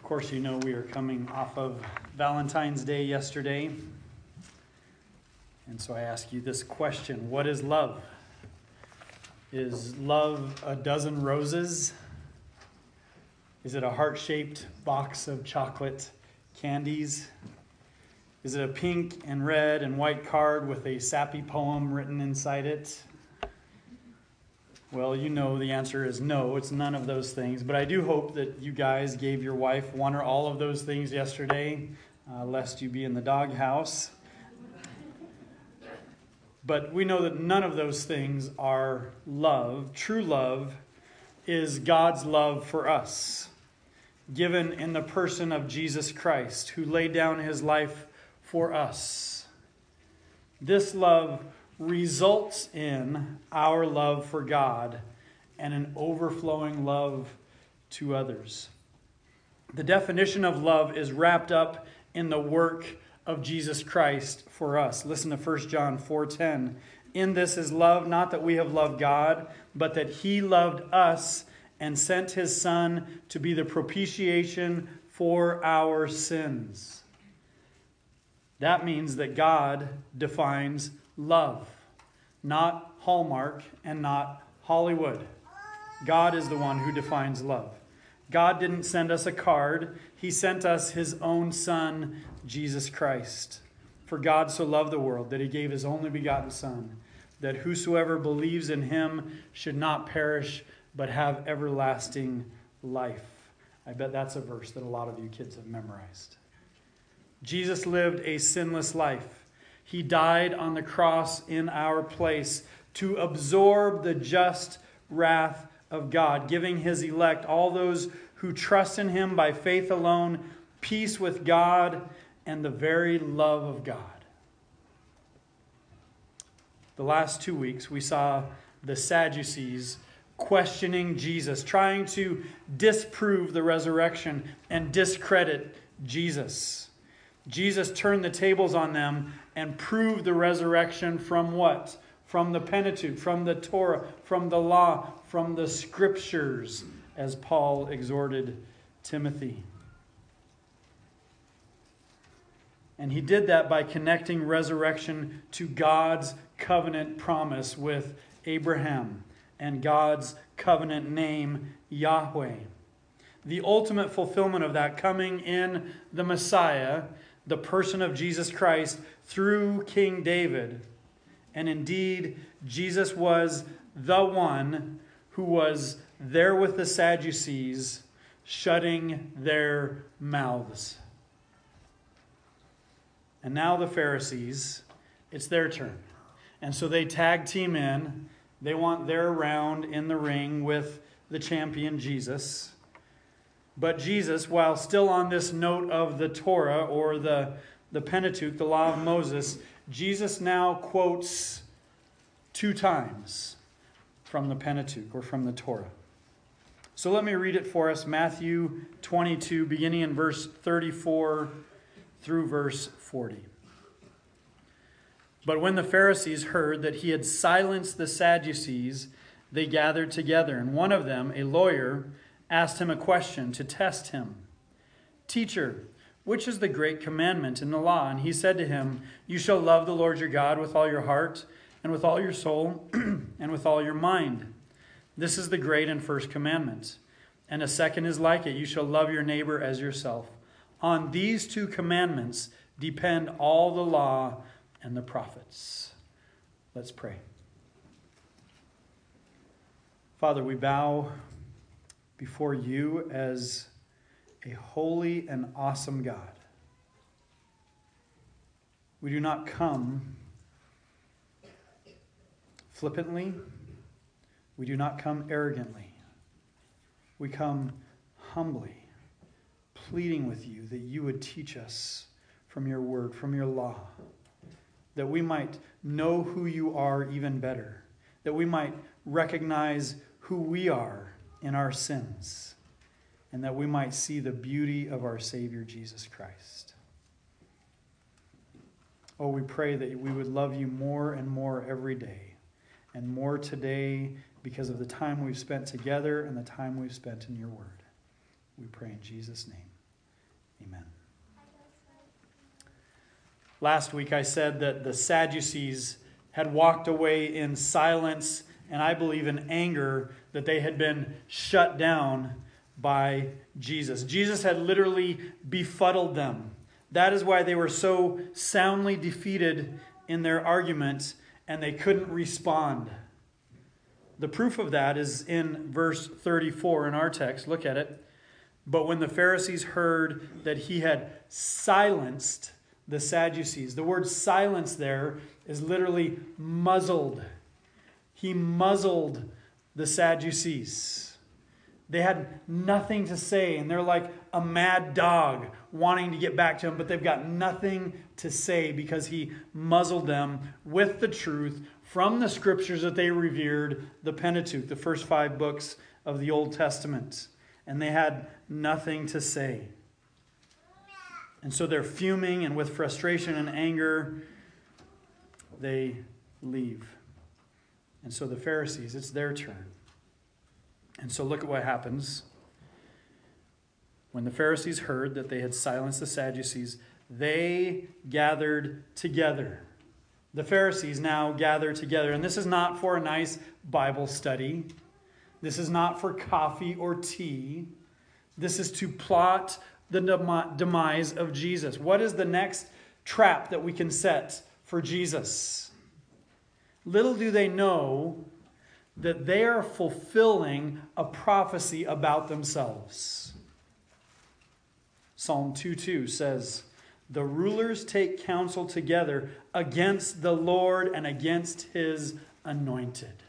course, you know we are coming off of Valentine's Day yesterday. And so I ask you this question: what is love? Is love a dozen roses? Is it a heart-shaped box of chocolate candies? Is it a pink and red and white card with a sappy poem written inside it? Well, you know the answer is no, it's none of those things. But I do hope that you guys gave your wife one or all of those things yesterday, lest you be in the doghouse. But we know that none of those things are love. True love is God's love for us, given in the person of Jesus Christ, who laid down his life for us. This love results in our love for God and an overflowing love to others. The definition of love is wrapped up in the work of Jesus Christ for us. Listen to 1 John 4:10. In this is love, not that we have loved God, but that he loved us and sent his Son to be the propitiation for our sins. That means that God defines love, not Hallmark and not Hollywood. God is the one who defines love. God didn't send us a card. He sent us his own Son, Jesus Christ. For God so loved the world that he gave his only begotten Son, that whosoever believes in him should not perish, but have everlasting life. I bet that's a verse that a lot of you kids have memorized. Jesus lived a sinless life. He died on the cross in our place to absorb the just wrath of God, giving his elect, all those who trust in him by faith alone, peace with God and the very love of God. The last 2 weeks, we saw the Sadducees questioning Jesus, trying to disprove the resurrection and discredit Jesus. Jesus turned the tables on them and proved the resurrection from what? From the Pentateuch, from the Torah, from the law, from the scriptures, as Paul exhorted Timothy. And he did that by connecting resurrection to God's covenant promise with Abraham and God's covenant name, Yahweh. The ultimate fulfillment of that coming in the Messiah, the person of Jesus Christ, through King David. And indeed, Jesus was the one who was there with the Sadducees, shutting their mouths. And now the Pharisees, it's their turn. And so they tag team in. They want their round in the ring with the champion Jesus. But Jesus, while still on this note of the Torah or the Pentateuch, the law of Moses, Jesus now quotes 2 times from the Pentateuch or from the Torah. So let me read it for us. Matthew 22, beginning in verse 34 through verse 40. But when the Pharisees heard that he had silenced the Sadducees, they gathered together, and one of them, a lawyer, asked him a question to test him. Teacher, which is the great commandment in the law? And he said to him, you shall love the Lord your God with all your heart, and with all your soul, and with all your mind. This is the great and first commandment. And a second is like it, you shall love your neighbor as yourself. On these 2 commandments depend all the law and the prophets. Let's pray. Father, we bow before you as a holy and awesome God. We do not come flippantly. We do not come arrogantly. We come humbly, pleading with you that you would teach us from your word, from your law, that we might know who you are even better, that we might recognize who we are in our sins, and that we might see the beauty of our Savior, Jesus Christ. Oh, we pray that we would love you more and more every day, and more today because of the time we've spent together and the time we've spent in your word. We pray in Jesus' name. Amen. Last week I said that the Sadducees had walked away in silence and I believe in anger that they had been shut down by Jesus. Jesus had literally befuddled them. That is why they were so soundly defeated in their argument and they couldn't respond. The proof of that is in verse 34 in our text. Look at it. But when the Pharisees heard that he had silenced the Sadducees, the word silence there is literally muzzled. He muzzled the Sadducees. They had nothing to say, and they're like a mad dog wanting to get back to him, but they've got nothing to say because he muzzled them with the truth from the scriptures that they revered, the Pentateuch, the first 5 books of the Old Testament. And they had nothing to say. And so they're fuming, and with frustration and anger, they leave. And so the Pharisees, it's their turn. And so look at what happens. When the Pharisees heard that they had silenced the Sadducees, they gathered together. The Pharisees now gather together. And this is not for a nice Bible study. This is not for coffee or tea. This is to plot the demise of Jesus. What is the next trap that we can set for Jesus? Little do they know that they are fulfilling a prophecy about themselves. Psalm 2:2 says, "The rulers take counsel together against the Lord and against his anointed."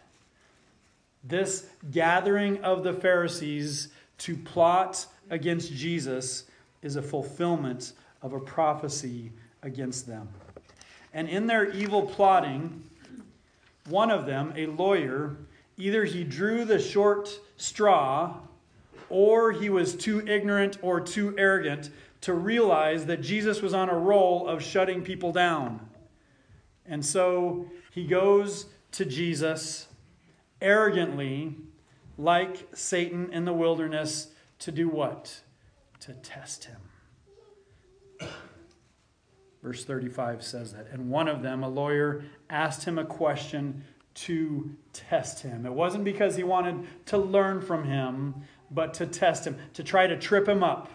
This gathering of the Pharisees to plot against Jesus is a fulfillment of a prophecy against them. And in their evil plotting, one of them, a lawyer, either he drew the short straw or he was too ignorant or too arrogant to realize that Jesus was on a roll of shutting people down. And so he goes to Jesus arrogantly, like Satan in the wilderness, to do what? To test him. Verse 35 says that. And one of them, a lawyer, asked him a question to test him. It wasn't because he wanted to learn from him, but to test him, to try to trip him up.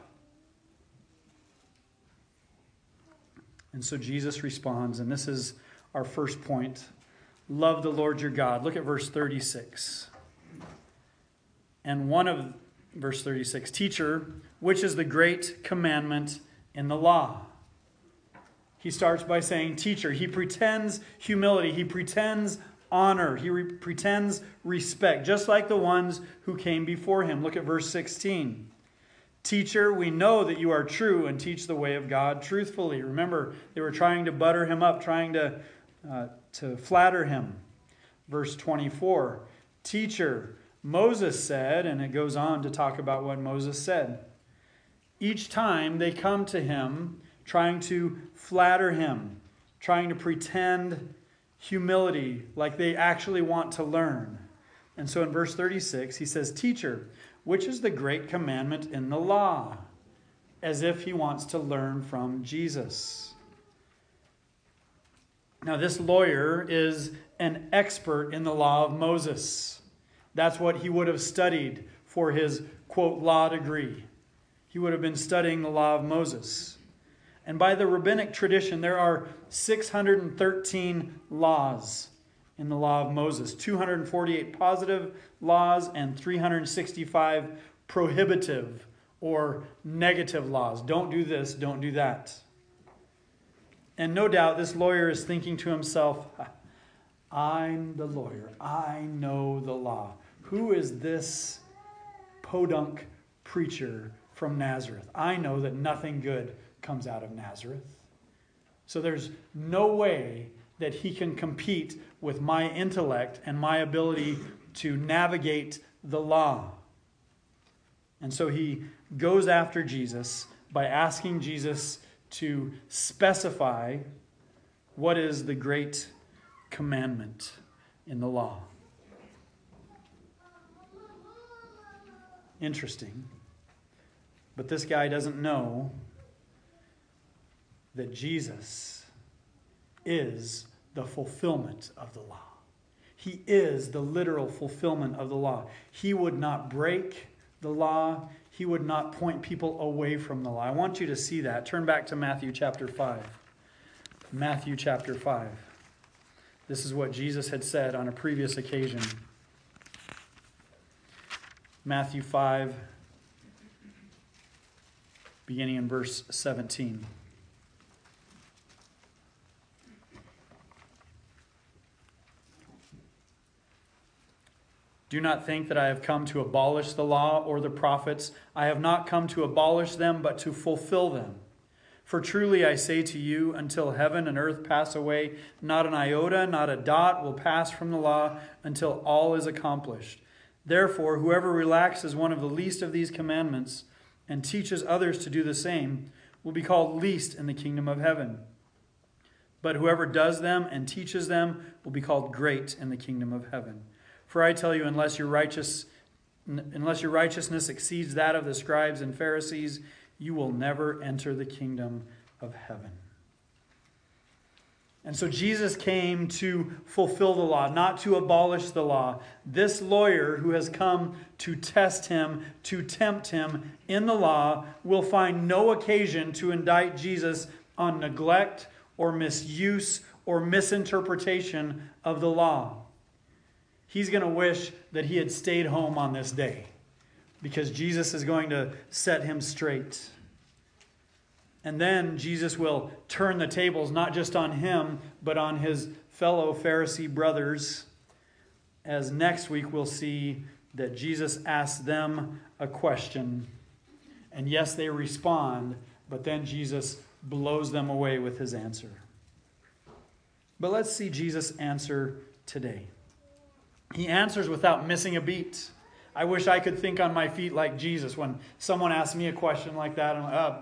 And so Jesus responds, and this is our first point. Love the Lord your God. Look at verse 36. And verse 36, "Teacher, which is the great commandment in the law?" He starts by saying, teacher. He pretends humility. He pretends honor. He pretends respect, just like the ones who came before him. Look at verse 16. "Teacher, we know that you are true and teach the way of God truthfully." Remember, they were trying to butter him up, trying to flatter him. Verse 24. "Teacher, Moses said," and it goes on to talk about what Moses said. Each time they come to him trying to flatter him, trying to pretend humility like they actually want to learn. And so in verse 36, he says, "Teacher, which is the great commandment in the law?" As if he wants to learn from Jesus. Now, this lawyer is an expert in the law of Moses. That's what he would have studied for his, quote, law degree. He would have been studying the law of Moses. And by the rabbinic tradition, there are 613 laws in the law of Moses. 248 positive laws and 365 prohibitive or negative laws. Don't do this, don't do that. And no doubt this lawyer is thinking to himself, I'm the lawyer. I know the law. Who is this podunk preacher from Nazareth? I know that nothing good comes out of Nazareth. So there's no way that he can compete with my intellect and my ability to navigate the law. And so he goes after Jesus by asking Jesus to specify what is the great commandment in the law. Interesting. But this guy doesn't know that Jesus is the fulfillment of the law. He is the literal fulfillment of the law. He would not break the law. He would not point people away from the law. I want you to see that. Turn back to Matthew chapter 5. Matthew chapter 5. This is what Jesus had said on a previous occasion. Matthew 5, beginning in verse 17. Do not think that I have come to abolish the law or the prophets. I have not come to abolish them, but to fulfill them. For truly I say to you, until heaven and earth pass away, not an iota, not a dot will pass from the law until all is accomplished. Therefore, whoever relaxes one of the least of these commandments and teaches others to do the same will be called least in the kingdom of heaven. But whoever does them and teaches them will be called great in the kingdom of heaven. For I tell you, unless your righteousness exceeds that of the scribes and Pharisees, you will never enter the kingdom of heaven. And so Jesus came to fulfill the law, not to abolish the law. This lawyer who has come to test him, to tempt him in the law, will find no occasion to indict Jesus on neglect or misuse or misinterpretation of the law. He's going to wish that he had stayed home on this day, because Jesus is going to set him straight. And then Jesus will turn the tables, not just on him, but on his fellow Pharisee brothers, as next week we'll see that Jesus asks them a question. And yes, they respond, but then Jesus blows them away with his answer. But let's see Jesus answer today. He answers without missing a beat. I wish I could think on my feet like Jesus. When someone asks me a question like that, I'm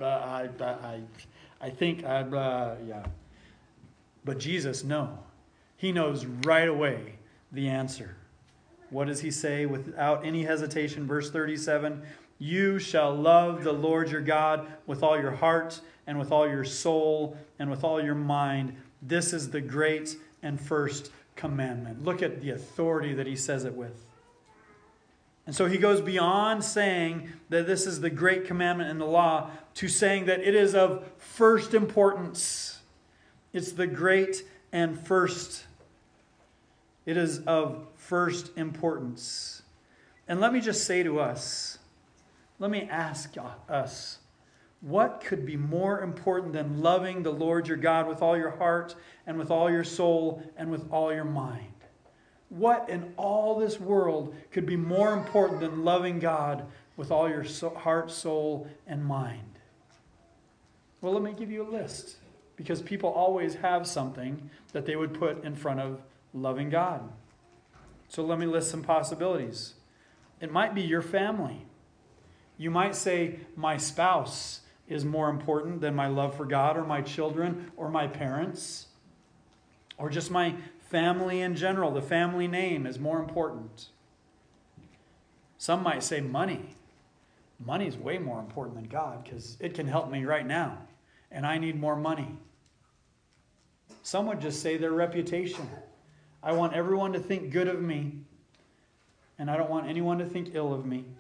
like, yeah. But Jesus, no. He knows right away the answer. What does he say without any hesitation? Verse 37, you shall love the Lord your God with all your heart and with all your soul and with all your mind. This is the great and first commandment. Look at the authority that he says it with. And so he goes beyond saying that this is the great commandment in the law to saying that it is of first importance. It's the great and first. It is of first importance. And let me just say to us, let me ask us, what could be more important than loving the Lord your God with all your heart and with all your soul and with all your mind? What in all this world could be more important than loving God with all your heart, soul, and mind? Well, let me give you a list, because people always have something that they would put in front of loving God. So let me list some possibilities. It might be your family. You might say, my spouse is more important than my love for God, or my children, or my parents, or just my family in general. The family name is more important. Some might say money. Money is way more important than God, because it can help me right now, and I need more money. Some would just say their reputation. I want everyone to think good of me, and I don't want anyone to think ill of me.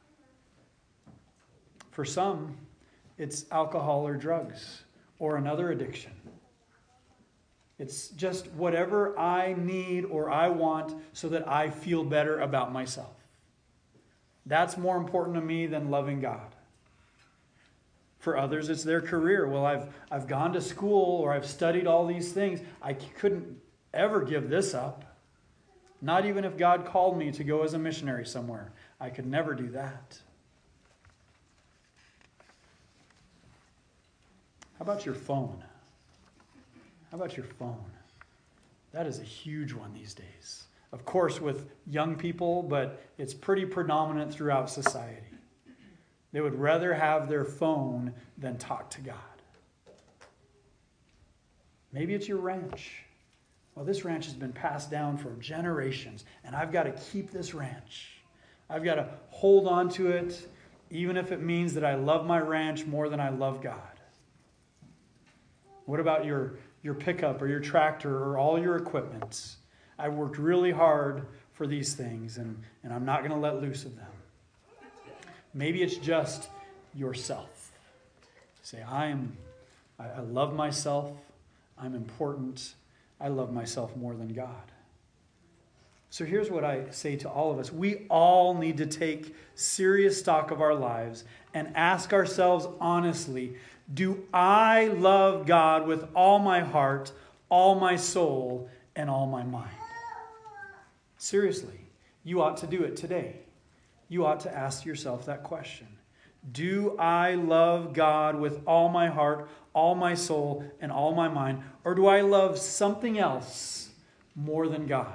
For some, it's alcohol or drugs or another addiction. It's just whatever I need or I want so that I feel better about myself. That's more important to me than loving God. For others, it's their career. Well, I've gone to school, or I've studied all these things. I couldn't ever give this up. Not even if God called me to go as a missionary somewhere. I could never do that. How about your phone? How about your phone? That is a huge one these days. Of course, with young people, but it's pretty predominant throughout society. They would rather have their phone than talk to God. Maybe it's your ranch. Well, this ranch has been passed down for generations, and I've got to keep this ranch. I've got to hold on to it, even if it means that I love my ranch more than I love God. What about your pickup or your tractor or all your equipment? I worked really hard for these things, and I'm not going to let loose of them. Maybe it's just yourself. Say, I love myself. I'm important. I love myself more than God. So here's what I say to all of us. We all need to take serious stock of our lives and ask ourselves honestly, do I love God with all my heart, all my soul, and all my mind? Seriously, you ought to do it today. You ought to ask yourself that question. Do I love God with all my heart, all my soul, and all my mind? Or do I love something else more than God?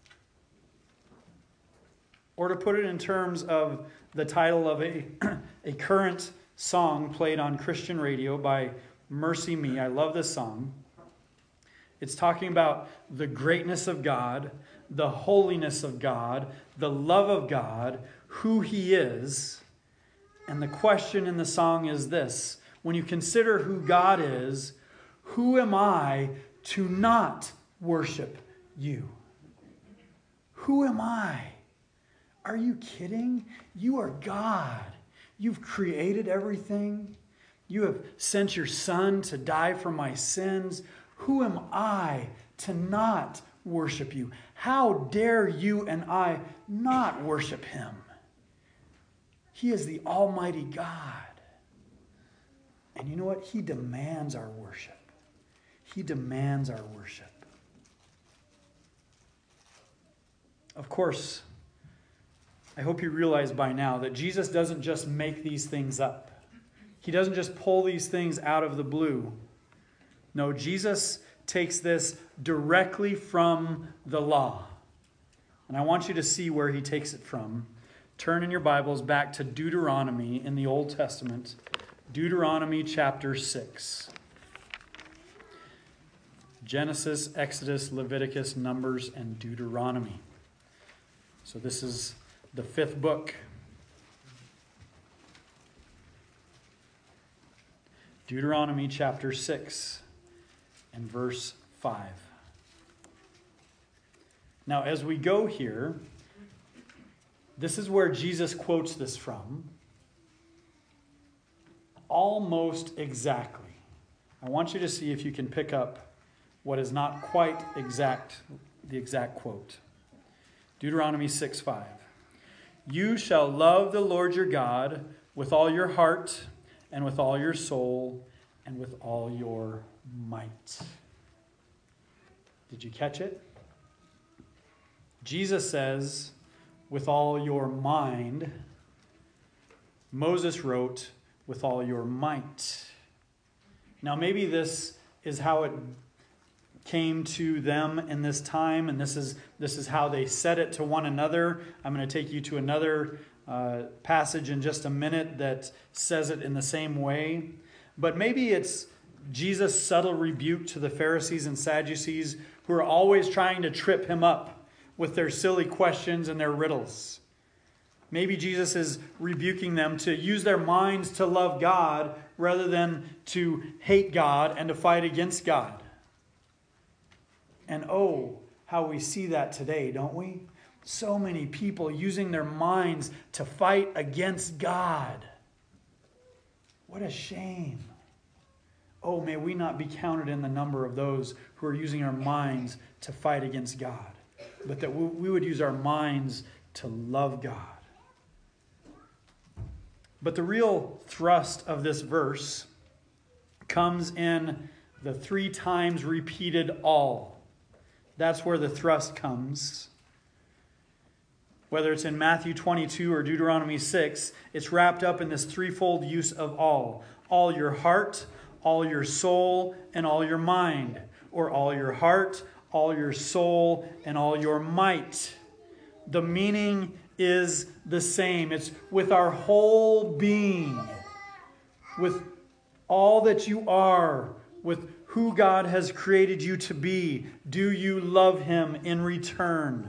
Or to put it in terms of the title of a current song played on Christian radio by Mercy Me. I love this song. It's talking about the greatness of God, the holiness of God, the love of God, who He is. And the question in the song is this: when you consider who God is, who am I to not worship you? Who am I? Are you kidding? You are God. You've created everything. You have sent your Son to die for my sins. Who am I to not worship you? How dare you and I not worship Him? He is the Almighty God. And you know what? He demands our worship. He demands our worship. Of course, I hope you realize by now that Jesus doesn't just make these things up. He doesn't just pull these things out of the blue. No, Jesus takes this directly from the law. And I want you to see where He takes it from. Turn in your Bibles back to Deuteronomy in the Old Testament. Deuteronomy chapter 6. Genesis, Exodus, Leviticus, Numbers, and Deuteronomy. So this is the fifth book. Deuteronomy chapter 6 and verse 5. Now, as we go here, this is where Jesus quotes this from. Almost exactly. I want you to see if you can pick up what is not quite exact, the exact quote. Deuteronomy 6:5. You shall love the Lord your God with all your heart and with all your soul and with all your might. Did you catch it? Jesus says, with all your mind. Moses wrote, with all your might. Now maybe this is how it came to them in this time, and this is how they said it to one another. I'm going to take you to another passage in just a minute that says it in the same way. But maybe it's Jesus' subtle rebuke to the Pharisees and Sadducees who are always trying to trip him up with their silly questions and their riddles. Maybe Jesus is rebuking them to use their minds to love God rather than to hate God and to fight against God. And oh, how we see that today, don't we? So many people using their minds to fight against God. What a shame. Oh, may we not be counted in the number of those who are using our minds to fight against God, but that we would use our minds to love God. But the real thrust of this verse comes in the 3 times repeated all. That's where the thrust comes. Whether it's in Matthew 22 or Deuteronomy 6, it's wrapped up in this threefold use of all. All your heart, all your soul, and all your mind. Or all your heart, all your soul, and all your might. The meaning is the same. It's with our whole being, with all that you are, with who God has created you to be. Do you love Him in return?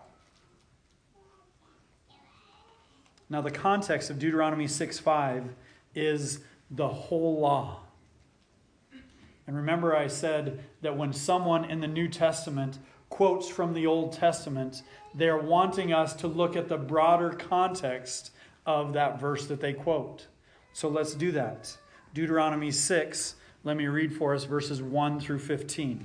Now, the context of Deuteronomy 6:5 is the whole law. And remember, I said that when someone in the New Testament quotes from the Old Testament, they're wanting us to look at the broader context of that verse that they quote. So let's do that. Deuteronomy 6, let me read for us verses 1 through 15.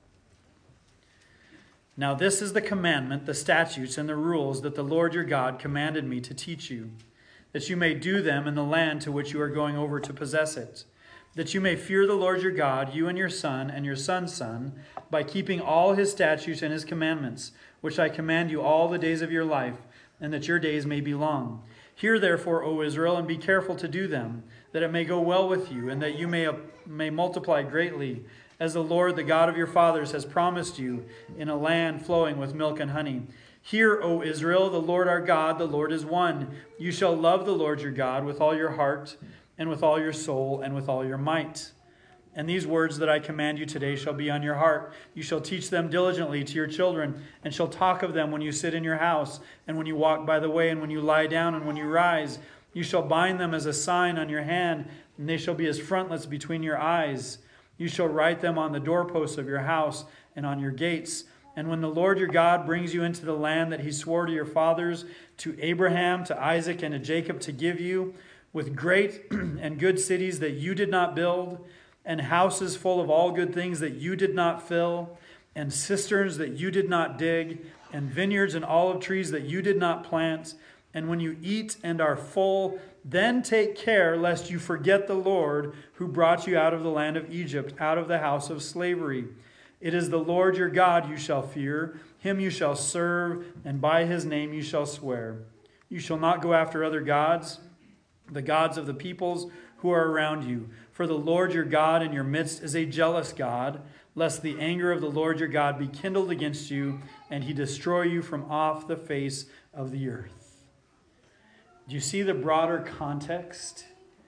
Now this is the commandment, the statutes, and the rules that the Lord your God commanded me to teach you, that you may do them in the land to which you are going over to possess it, that you may fear the Lord your God, you and your son and your son's son, by keeping all his statutes and his commandments, which I command you all the days of your life, and that your days may be long. Hear therefore, O Israel, and be careful to do them, that it may go well with you, and that you may multiply greatly, as the Lord, the God of your fathers, has promised you, in a land flowing with milk and honey. Hear, O Israel, the Lord our God, the Lord is one. You shall love the Lord your God with all your heart, and with all your soul, and with all your might. And these words that I command you today shall be on your heart. You shall teach them diligently to your children, and shall talk of them when you sit in your house, and when you walk by the way, and when you lie down, and when you rise. You shall bind them as a sign on your hand, and they shall be as frontlets between your eyes. You shall write them on the doorposts of your house and on your gates. And when the Lord your God brings you into the land that he swore to your fathers, to Abraham, to Isaac, and to Jacob to give you, with great and good cities that you did not build, and houses full of all good things that you did not fill, and cisterns that you did not dig, and vineyards and olive trees that you did not plant, and when you eat and are full, then take care lest you forget the Lord who brought you out of the land of Egypt, out of the house of slavery. It is the Lord your God you shall fear, him you shall serve, and by his name you shall swear. You shall not go after other gods, the gods of the peoples who are around you. For the Lord your God in your midst is a jealous God, lest the anger of the Lord your God be kindled against you, and he destroy you from off the face of the earth. Do you see the broader context?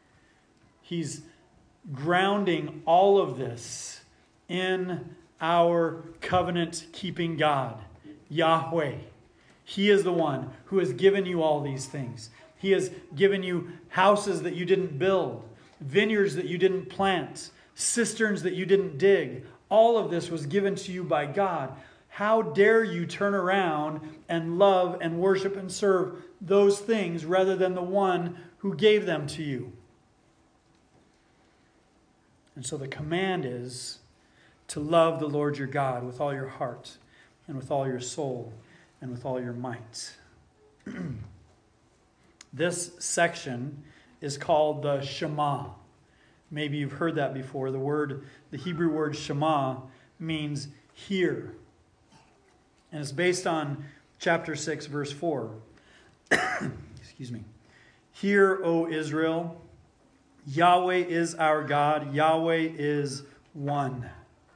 He's grounding all of this in our covenant-keeping God, Yahweh. He is the one who has given you all these things. He has given you houses that you didn't build, vineyards that you didn't plant, cisterns that you didn't dig. All of this was given to you by God. How dare you turn around and love and worship and serve those things rather than the one who gave them to you? And so the command is to love the Lord your God with all your heart and with all your soul and with all your might. This section is called the Shema. Maybe you've heard that before. The Hebrew word Shema means hear. And it's based on chapter 6, verse 4. Excuse me. Hear, O Israel, Yahweh is our God, Yahweh is one.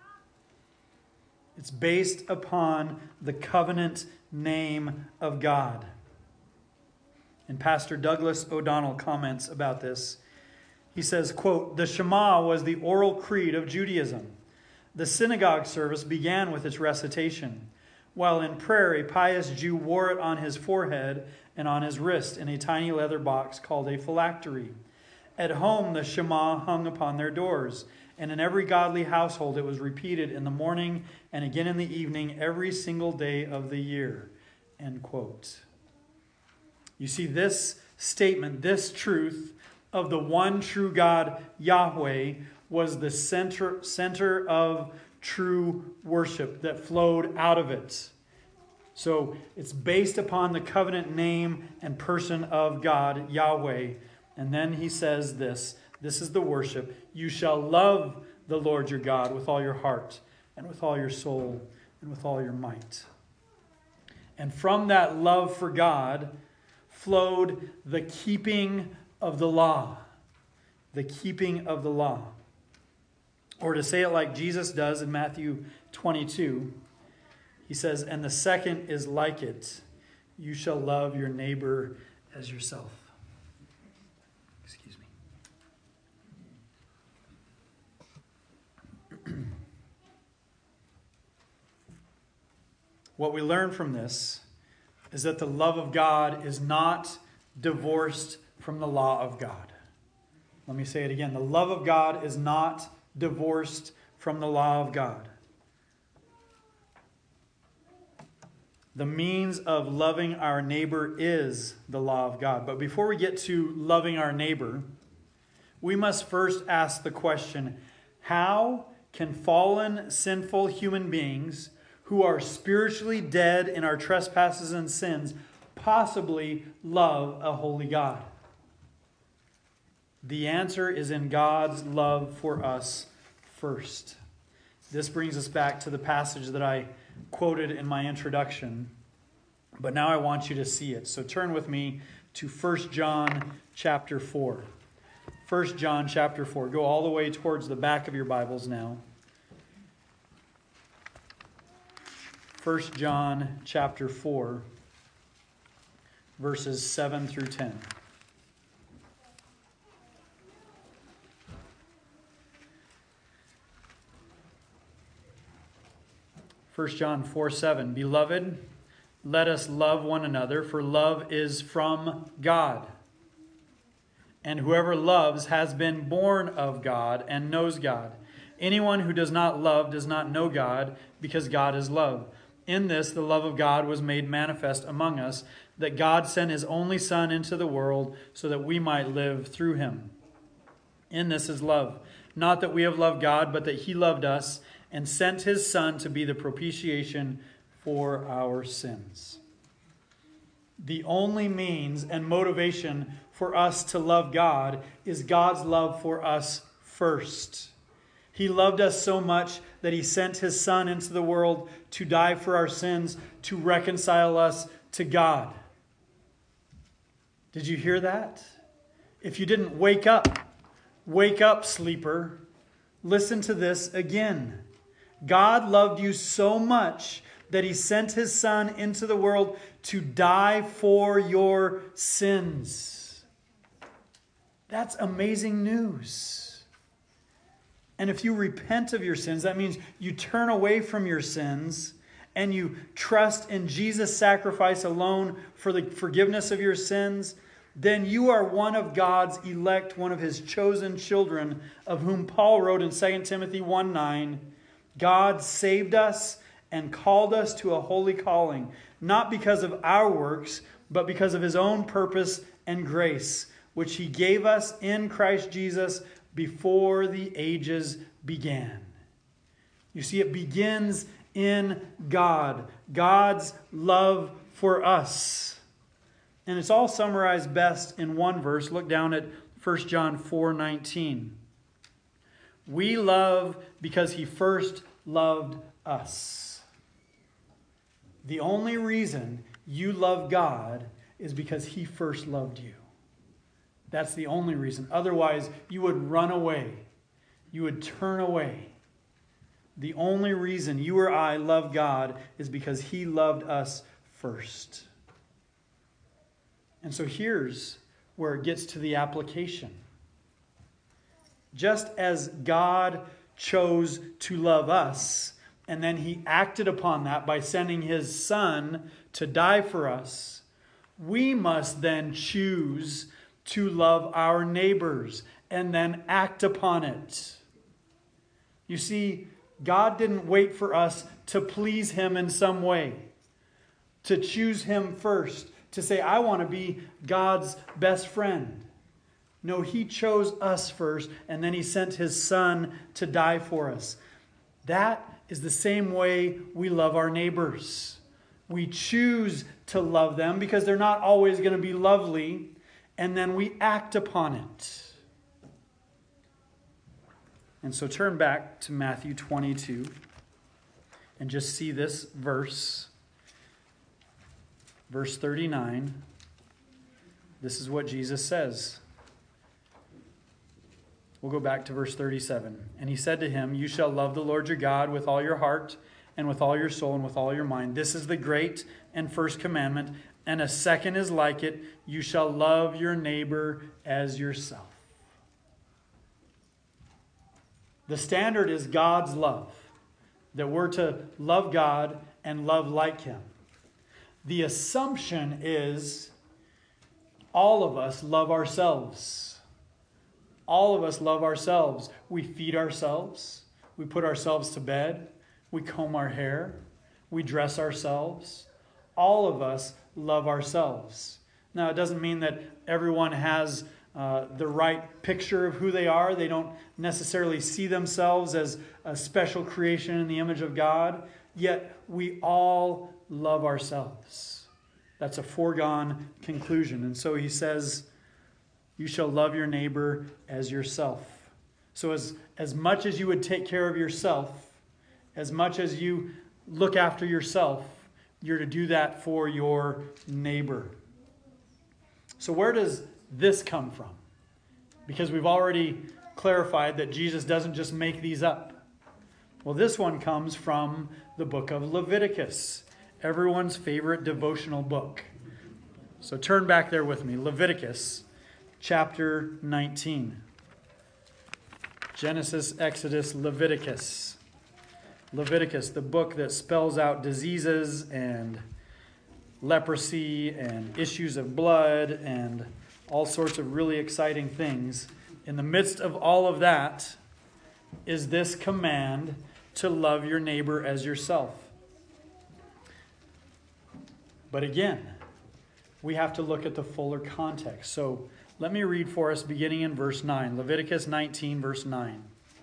It's based upon the covenant name of God. And Pastor Douglas O'Donnell comments about this. He says, quote, "The Shema was the oral creed of Judaism. The synagogue service began with its recitation. While in prayer, a pious Jew wore it on his forehead and on his wrist in a tiny leather box called a phylactery. At home, the Shema hung upon their doors, and in every godly household it was repeated in the morning and again in the evening every single day of the year." End quote. You see, this statement, this truth of the one true God, Yahweh, was the center of true worship that flowed out of it. So it's based upon the covenant name and person of God, Yahweh. And then he says this is the worship. You shall love the Lord your God with all your heart and with all your soul and with all your might. And from that love for God flowed the keeping of the law. The keeping of the law. Or to say it like Jesus does in Matthew 22, he says, "And the second is like it. You shall love your neighbor as yourself." Excuse me. What we learn from this is that the love of God is not divorced from the law of God. Let me say it again. The love of God is not divorced from the law of God. The means of loving our neighbor is the law of God. But before we get to loving our neighbor, we must first ask the question, how can fallen, sinful human beings who are spiritually dead in our trespasses and sins possibly love a holy God? The answer is in God's love for us first. This brings us back to the passage that I quoted in my introduction, but now I want you to see it. So turn with me to 1 John chapter 4. 1 John chapter 4. Go all the way towards the back of your Bibles now. 1 John chapter 4, verses 7 through 10. 1 John 4:7, Beloved, let us love one another, for love is from God. And whoever loves has been born of God and knows God. Anyone who does not love does not know God, because God is love. In this, the love of God was made manifest among us, that God sent his only Son into the world so that we might live through him. In this is love, not that we have loved God, but that he loved us and sent his Son to be the propitiation for our sins. The only means and motivation for us to love God is God's love for us first. He loved us so much that he sent his Son into the world to die for our sins, to reconcile us to God. Did you hear that? If you didn't, wake up. Wake up, sleeper. Listen to this again. God loved you so much that he sent his Son into the world to die for your sins. That's amazing news. And if you repent of your sins, that means you turn away from your sins and you trust in Jesus' sacrifice alone for the forgiveness of your sins, then you are one of God's elect, one of his chosen children, of whom Paul wrote in 2 Timothy 1:9, God saved us and called us to a holy calling, not because of our works, but because of his own purpose and grace, which he gave us in Christ Jesus before the ages began. You see, it begins in God, God's love for us. And it's all summarized best in one verse. Look down at 1 John 4:19. We love because he first loved us. The only reason you love God is because he first loved you. That's the only reason. Otherwise, you would run away. You would turn away. The only reason you or I love God is because he loved us first. And so here's where it gets to the application. Just as God chose to love us, and then he acted upon that by sending his Son to die for us, we must then choose to love our neighbors and then act upon it. You see, God didn't wait for us to please him in some way, to choose him first, to say, I want to be God's best friend. No, he chose us first, and then he sent his Son to die for us. That is the same way we love our neighbors. We choose to love them because they're not always going to be lovely, and then we act upon it. And so turn back to Matthew 22 and just see this verse. Verse 39. This is what Jesus says. We'll go back to verse 37. And he said to him, You shall love the Lord your God with all your heart and with all your soul and with all your mind. This is the great and first commandment. And a second is like it. You shall love your neighbor as yourself. The standard is God's love. That we're to love God and love like him. The assumption is all of us love ourselves. All of us love ourselves. We feed ourselves. We put ourselves to bed. We comb our hair. We dress ourselves. All of us love ourselves. Now, it doesn't mean that everyone has the right picture of who they are. They don't necessarily see themselves as a special creation in the image of God. Yet, we all love ourselves. That's a foregone conclusion. And so he says, you shall love your neighbor as yourself. So as much as you would take care of yourself, as much as you look after yourself, you're to do that for your neighbor. So where does this come from? Because we've already clarified that Jesus doesn't just make these up. Well, this one comes from the book of Leviticus, everyone's favorite devotional book. So turn back there with me. Leviticus chapter 19. Genesis, Exodus, Leviticus. Leviticus, the book that spells out diseases and leprosy and issues of blood and all sorts of really exciting things. In the midst of all of that is this command to love your neighbor as yourself. But again, we have to look at the fuller context. So let me read for us beginning in verse 9. Leviticus 19, verse 9.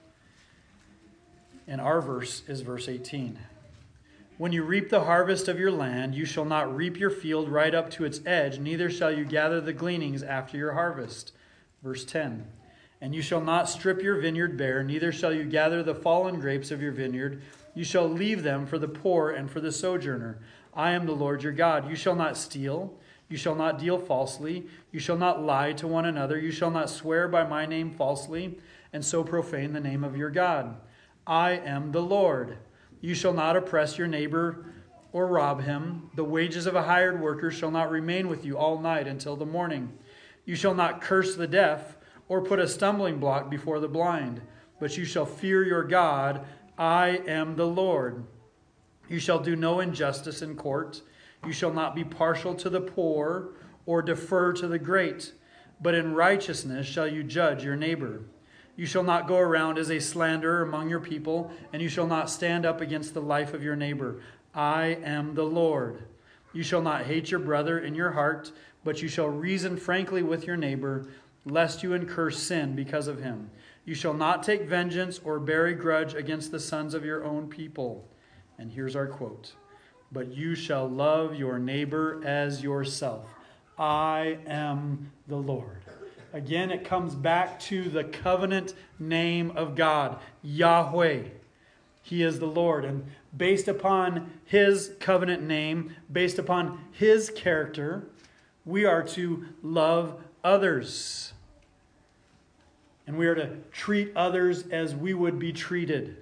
And our verse is verse 18. When you reap the harvest of your land, you shall not reap your field right up to its edge, neither shall you gather the gleanings after your harvest. Verse 10. And you shall not strip your vineyard bare, neither shall you gather the fallen grapes of your vineyard. You shall leave them for the poor and for the sojourner. I am the Lord your God. You shall not steal. You shall not deal falsely. You shall not lie to one another. You shall not swear by my name falsely, and so profane the name of your God. I am the Lord. You shall not oppress your neighbor or rob him. The wages of a hired worker shall not remain with you all night until the morning. You shall not curse the deaf or put a stumbling block before the blind, but you shall fear your God. I am the Lord. You shall do no injustice in court. You shall not be partial to the poor or defer to the great, but in righteousness shall you judge your neighbor. You shall not go around as a slanderer among your people, and you shall not stand up against the life of your neighbor. I am the Lord. You shall not hate your brother in your heart, but you shall reason frankly with your neighbor, lest you incur sin because of him. You shall not take vengeance or bear a grudge against the sons of your own people. And here's our quote. But you shall love your neighbor as yourself. I am the Lord. Again, it comes back to the covenant name of God, Yahweh. He is the Lord. And based upon his covenant name, based upon his character, we are to love others. And we are to treat others as we would be treated.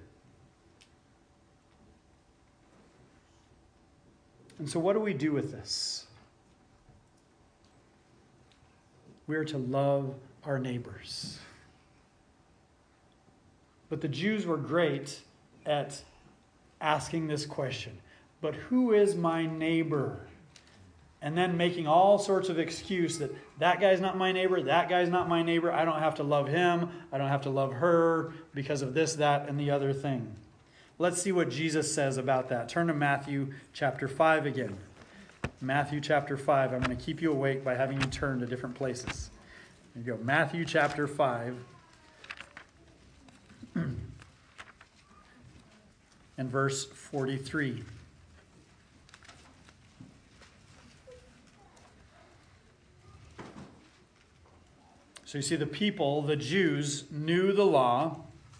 And so what do we do with this? We are to love our neighbors. But the Jews were great at asking this question. But who is my neighbor? And then making all sorts of excuse that guy's not my neighbor, that guy's not my neighbor, I don't have to love him, I don't have to love her because of this, that, and the other thing. Let's see what Jesus says about that. Turn to Matthew chapter 5 again. Matthew chapter 5. I'm going to keep you awake by having you turn to different places. There you go. Matthew chapter 5. And verse 43. So you see the people, the Jews, knew the law.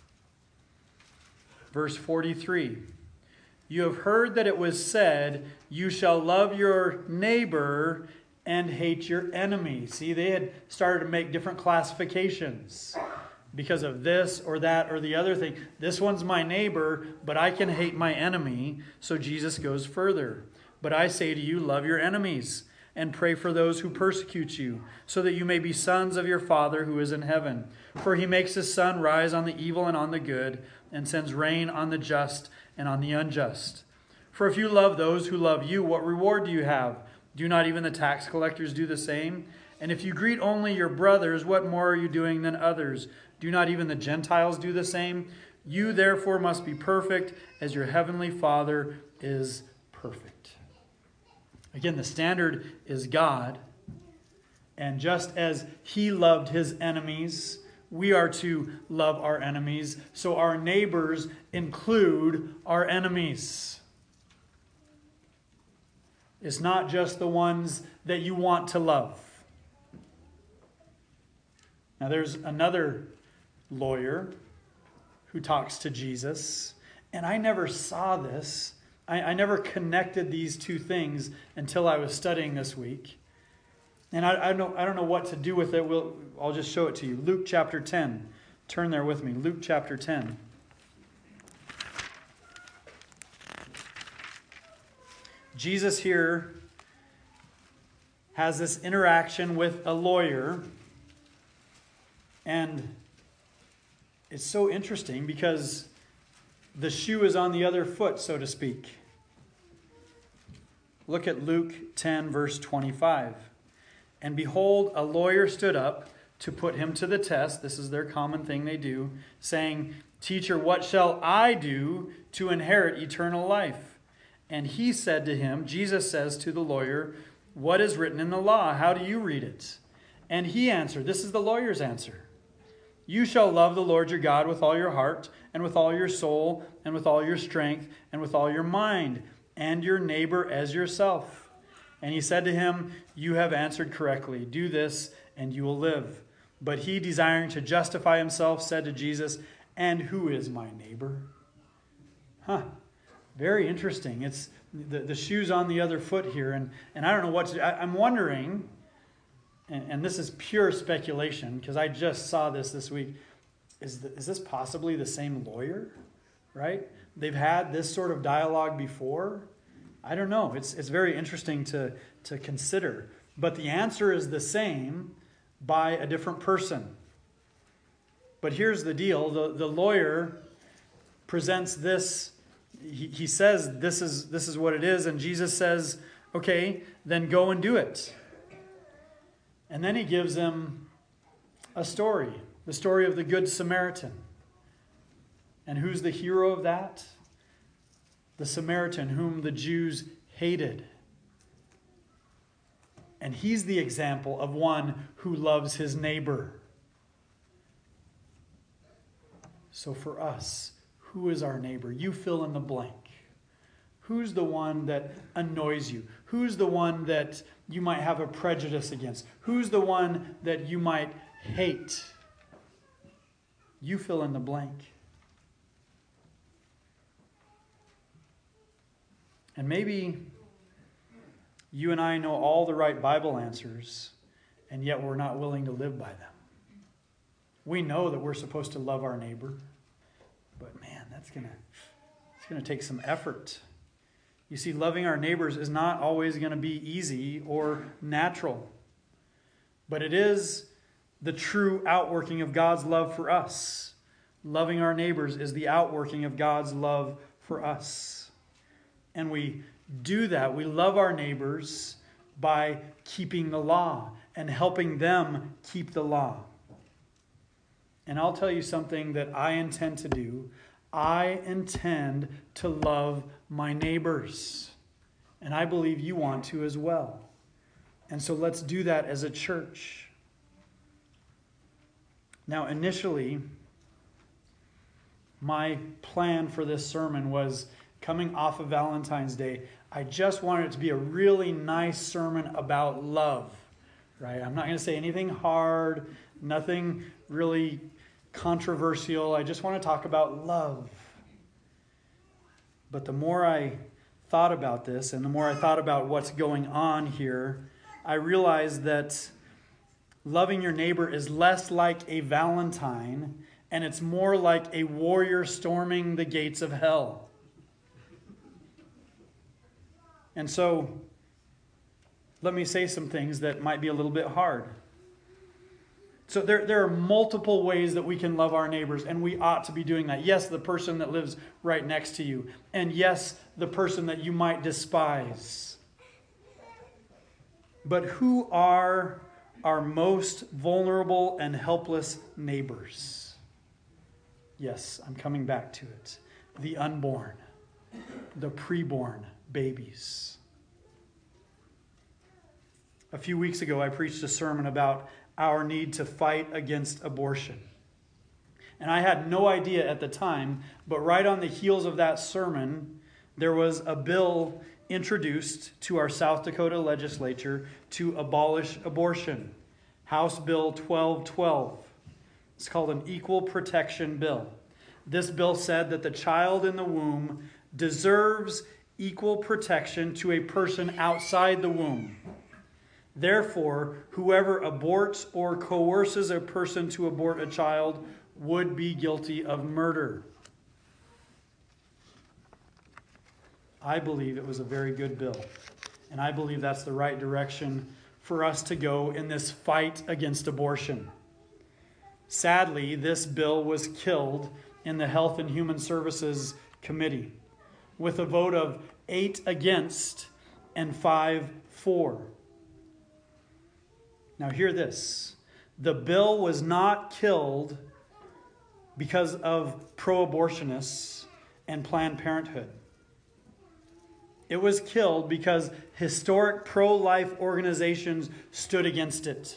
Verse 43. You have heard that it was said, you shall love your neighbor and hate your enemy. See, they had started to make different classifications because of this or that or the other thing. This one's my neighbor, but I can hate my enemy. So Jesus goes further. But I say to you, love your enemies and pray for those who persecute you, so that you may be sons of your Father who is in heaven. For he makes his sun rise on the evil and on the good, and sends rain on the just and on the unjust. For if you love those who love you, what reward do you have? Do not even the tax collectors do the same? And if you greet only your brothers, what more are you doing than others? Do not even the Gentiles do the same? You therefore must be perfect as your heavenly Father is perfect. Again, the standard is God. And just as he loved his enemies, we are to love our enemies. So our neighbors include our enemies. It's not just the ones that you want to love. Now there's another lawyer who talks to Jesus, and I never saw this. I never connected these two things until I was studying this week. And I don't know what to do with it. I'll just show it to you. Luke chapter 10. Turn there with me. Luke chapter 10. Jesus here has this interaction with a lawyer. And it's so interesting because the shoe is on the other foot, so to speak. Look at Luke 10, verse 25. And behold, a lawyer stood up to put him to the test. This is their common thing they do, saying, Teacher, what shall I do to inherit eternal life? And he said to him, Jesus says to the lawyer, What is written in the law? How do you read it? And he answered, this is the lawyer's answer. You shall love the Lord your God with all your heart, and with all your soul, and with all your strength, and with all your mind, and your neighbor as yourself. And he said to him, You have answered correctly. Do this, and you will live. But he, desiring to justify himself, said to Jesus, And who is my neighbor? Very interesting. It's the shoe's on the other foot here, and I don't know what to do. I'm wondering, and this is pure speculation, because I just saw this week. Is this possibly the same lawyer? Right? They've had this sort of dialogue before. I don't know. It's very interesting to consider. But the answer is the same by a different person. But here's the deal. The lawyer presents this. He says this is what it is. And Jesus says, okay, then go and do it. And then he gives him a story. The story of the Good Samaritan. And who's the hero of that? The Samaritan whom the Jews hated. And he's the example of one who loves his neighbor. So for us, who is our neighbor? You fill in the blank. Who's the one that annoys you? Who's the one that you might have a prejudice against? Who's the one that you might hate? You fill in the blank. And maybe you and I know all the right Bible answers, and yet we're not willing to live by them. We know that we're supposed to love our neighbor, but man, it's gonna take some effort. You see, loving our neighbors is not always going to be easy or natural, but it is the true outworking of God's love for us. Loving our neighbors is the outworking of God's love for us. And we do that. We love our neighbors by keeping the law and helping them keep the law. And I'll tell you something that I intend to do. I intend to love my neighbors. And I believe you want to as well. And so let's do that as a church. Now, initially, my plan for this sermon was coming off of Valentine's Day. I just wanted it to be a really nice sermon about love, right? I'm not going to say anything hard, nothing really controversial. I just want to talk about love. But the more I thought about this and the more I thought about what's going on here, I realized that loving your neighbor is less like a Valentine and it's more like a warrior storming the gates of hell. And so, let me say some things that might be a little bit hard. So there are multiple ways that we can love our neighbors, and we ought to be doing that. Yes, the person that lives right next to you. And yes, the person that you might despise. But who are our most vulnerable and helpless neighbors? Yes, I'm coming back to it. The unborn, the preborn babies. A few weeks ago, I preached a sermon about our need to fight against abortion. And I had no idea at the time, but right on the heels of that sermon, there was a bill introduced to our South Dakota legislature to abolish abortion. House Bill 1212. It's called an Equal Protection Bill. This bill said that the child in the womb deserves equal protection to a person outside the womb. Therefore, whoever aborts or coerces a person to abort a child would be guilty of murder. I believe it was a very good bill. And I believe that's the right direction for us to go in this fight against abortion. Sadly, this bill was killed in the Health and Human Services Committee with a vote of 8 against and 5 for. Now hear this. The bill was not killed because of pro-abortionists and Planned Parenthood. It was killed because historic pro-life organizations stood against it.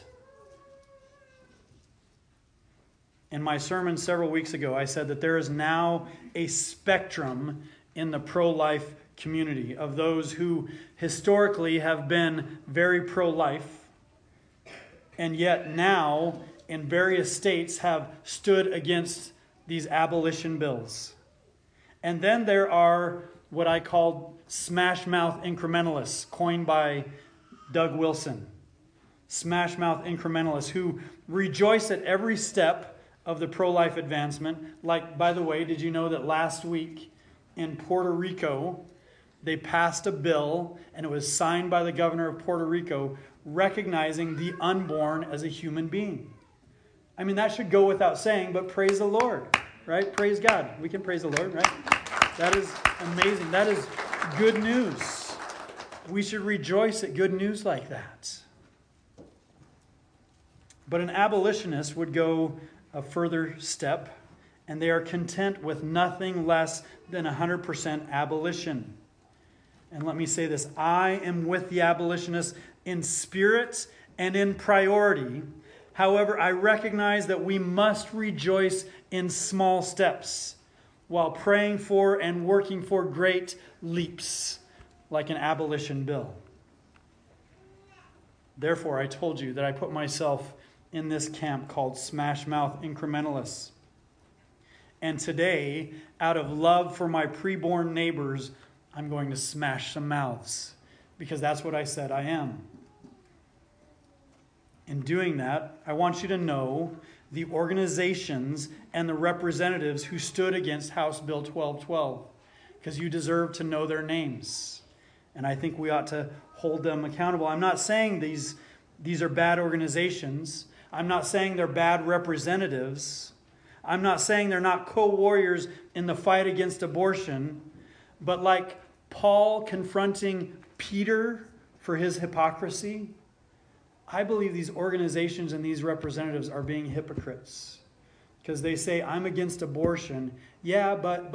In my sermon several weeks ago, I said that there is now a spectrum in the pro-life community of those who historically have been very pro-life, and yet now in various states have stood against these abolition bills. And then there are what I call smash mouth incrementalists, coined by Doug Wilson. Smash mouth incrementalists who rejoice at every step of the pro-life advancement. Like, by the way, did you know that last week in Puerto Rico, they passed a bill, and it was signed by the governor of Puerto Rico, recognizing the unborn as a human being. I mean, that should go without saying, but praise the Lord, right? Praise God. We can praise the Lord, right? That is amazing. That is good news. We should rejoice at good news like that. But an abolitionist would go a further step, and they are content with nothing less than 100% abolition. And let me say this, I am with the abolitionists in spirit and in priority. However, I recognize that we must rejoice in small steps while praying for and working for great leaps, like an abolition bill. Therefore, I told you that I put myself in this camp called Smash Mouth Incrementalists. And today, out of love for my preborn neighbors, I'm going to smash some mouths, because that's what I said I am. In doing that, I want you to know the organizations and the representatives who stood against House Bill 1212, because you deserve to know their names. And I think we ought to hold them accountable. I'm not saying these are bad organizations. I'm not saying they're bad representatives. I'm not saying they're not co-warriors in the fight against abortion. But like Paul confronting Peter for his hypocrisy, I believe these organizations and these representatives are being hypocrites. Because they say, I'm against abortion. Yeah, but.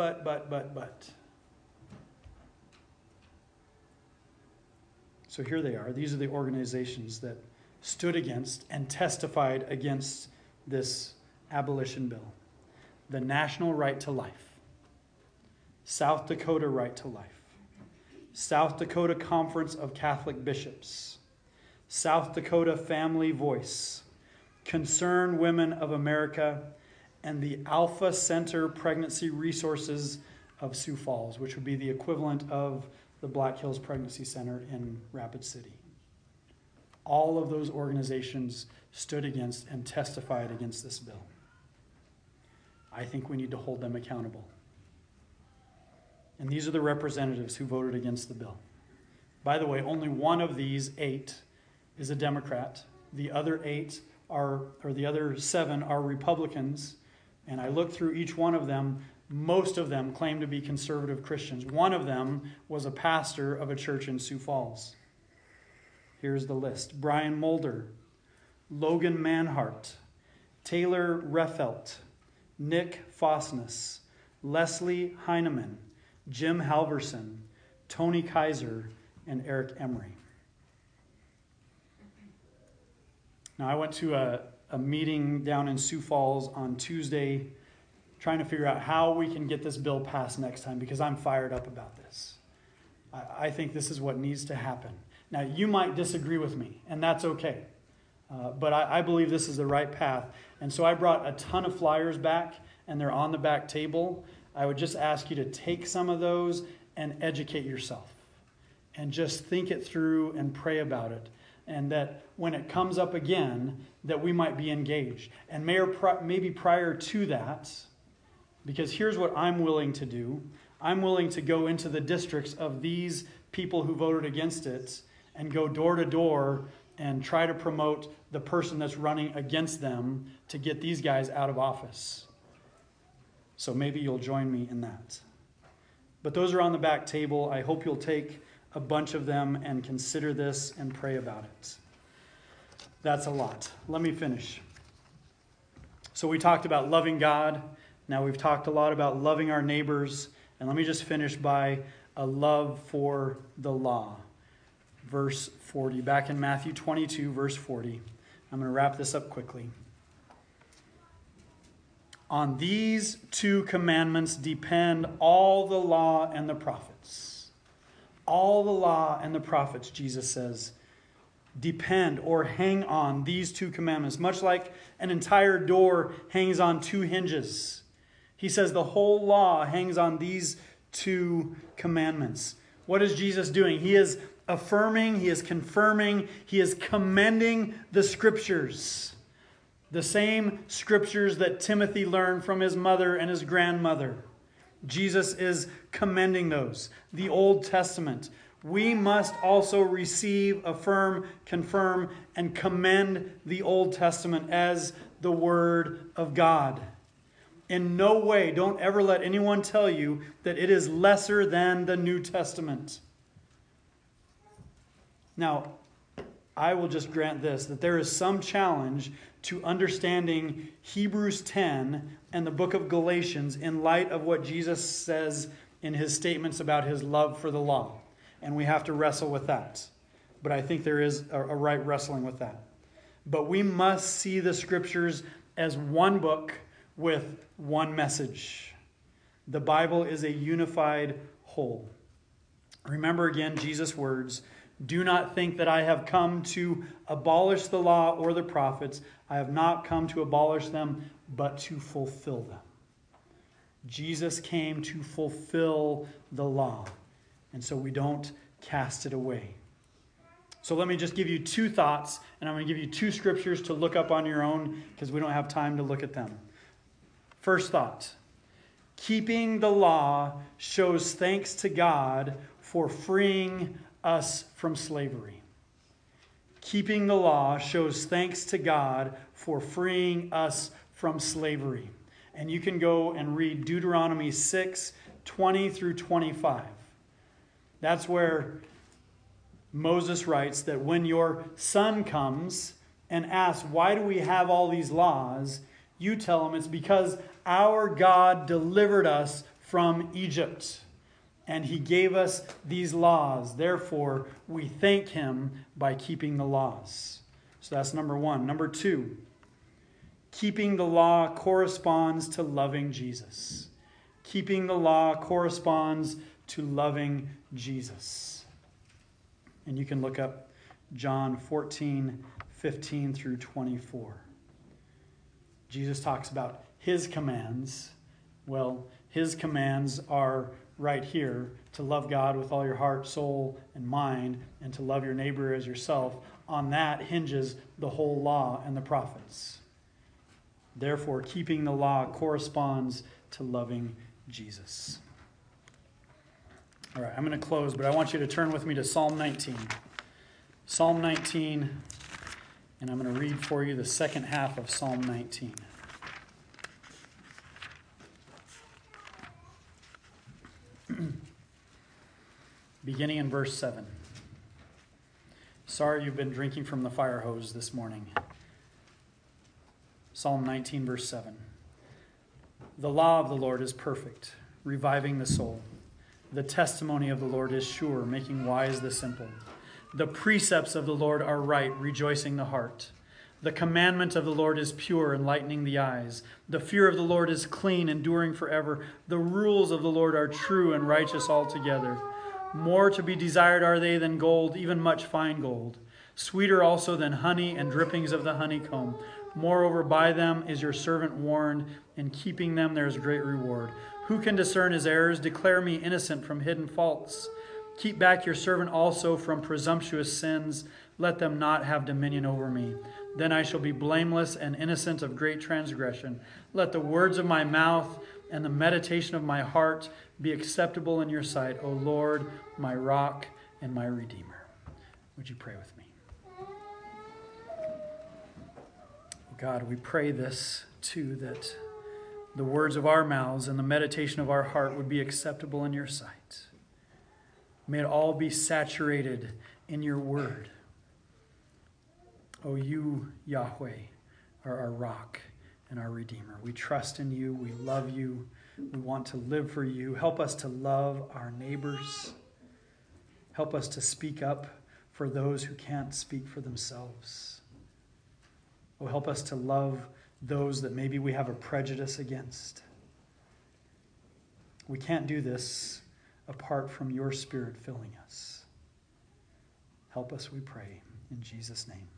So here they are. These are the organizations that stood against and testified against this abolition bill. The National Right to Life. South Dakota Right to Life. South Dakota Conference of Catholic Bishops. South Dakota Family Voice. Concerned Women of America. And the Alpha Center Pregnancy Resources of Sioux Falls, which would be the equivalent of the Black Hills Pregnancy Center in Rapid City. All of those organizations stood against and testified against this bill. I think we need to hold them accountable. And these are the representatives who voted against the bill. By the way, only one of these 8 is a Democrat. The other 7 are Republicans. And I looked through each one of them. Most of them claim to be conservative Christians. One of them was a pastor of a church in Sioux Falls. Here's the list. Brian Mulder, Logan Manhart, Taylor Refelt, Nick Fosness, Leslie Heineman, Jim Halverson, Tony Kaiser, and Eric Emery. Now, I went to a meeting down in Sioux Falls on Tuesday trying to figure out how we can get this bill passed next time because I'm fired up about this. I think this is what needs to happen. Now, you might disagree with me, and that's okay. But I believe this is the right path. And so I brought a ton of flyers back, and they're on the back table. I would just ask you to take some of those and educate yourself. And just think it through and pray about it. And that when it comes up again, that we might be engaged. And maybe prior to that, because here's what I'm willing to do. I'm willing to go into the districts of these people who voted against it and go door to door and try to promote the person that's running against them to get these guys out of office. So maybe you'll join me in that. But those are on the back table. I hope you'll take a bunch of them and consider this and pray about it. That's a lot. Let me finish. So we talked about loving God. Now we've talked a lot about loving our neighbors. And let me just finish by a love for the law. Verse 40, back in Matthew 22, verse 40. I'm going to wrap this up quickly. On these two commandments depend all the law and the prophets. All the law and the prophets, Jesus says, depend or hang on these two commandments, much like an entire door hangs on two hinges. He says the whole law hangs on these two commandments. What is Jesus doing? He is affirming, he is confirming, he is commending the scriptures. The same scriptures that Timothy learned from his mother and his grandmother. Jesus is commending those. The Old Testament. We must also receive, affirm, confirm, and commend the Old Testament as the Word of God. In no way, don't ever let anyone tell you that it is lesser than the New Testament. Now, I will just grant this, that there is some challenge to understanding Hebrews 10 and the book of Galatians in light of what Jesus says in his statements about his love for the law. And we have to wrestle with that. But I think there is a right wrestling with that. But we must see the scriptures as one book with one message. The Bible is a unified whole. Remember again Jesus' words, "Do not think that I have come to abolish the law or the prophets. I have not come to abolish them, but to fulfill them." Jesus came to fulfill the law. And so we don't cast it away. So let me just give you two thoughts, and I'm going to give you two scriptures to look up on your own because we don't have time to look at them. First thought, keeping the law shows thanks to God for freeing us from slavery. Keeping the law shows thanks to God for freeing us from slavery. And you can go and read Deuteronomy 6, 20 through 25. That's where Moses writes that when your son comes and asks, why do we have all these laws? You tell him it's because our God delivered us from Egypt. And he gave us these laws. Therefore, we thank him by keeping the laws. So that's number one. Number two, keeping the law corresponds to loving Jesus. Keeping the law corresponds to loving Jesus. And you can look up John 14, 15 through 24. Jesus talks about his commands. Well, his commands are right here, to love God with all your heart, soul, and mind, and to love your neighbor as yourself. On that hinges the whole law and the prophets. Therefore, keeping the law corresponds to loving Jesus. All right, I'm going to close, but I want you to turn with me to Psalm 19. Psalm 19, and I'm going to read for you the second half of Psalm 19. Beginning in verse 7. Sorry you've been drinking from the fire hose this morning. Psalm 19, verse 7. The law of the Lord is perfect, reviving the soul. The testimony of the Lord is sure, making wise the simple. The precepts of the Lord are right, rejoicing the heart. The commandment of the Lord is pure, enlightening the eyes. The fear of the Lord is clean, enduring forever. The rules of the Lord are true and righteous altogether. More to be desired are they than gold, even much fine gold. Sweeter also than honey and drippings of the honeycomb. Moreover, by them is your servant warned. In keeping them there is great reward. Who can discern his errors? Declare me innocent from hidden faults. Keep back your servant also from presumptuous sins. Let them not have dominion over me. Then I shall be blameless and innocent of great transgression. Let the words of my mouth and the meditation of my heart be acceptable in your sight, O Lord, my rock and my redeemer. Would you pray with me? God, we pray this too, that the words of our mouths and the meditation of our heart would be acceptable in your sight. May it all be saturated in your word. Oh, you, Yahweh, are our rock and our redeemer. We trust in you. We love you. We want to live for you. Help us to love our neighbors. Help us to speak up for those who can't speak for themselves. Oh, help us to love those that maybe we have a prejudice against. We can't do this apart from your Spirit filling us. Help us, we pray, in Jesus' name.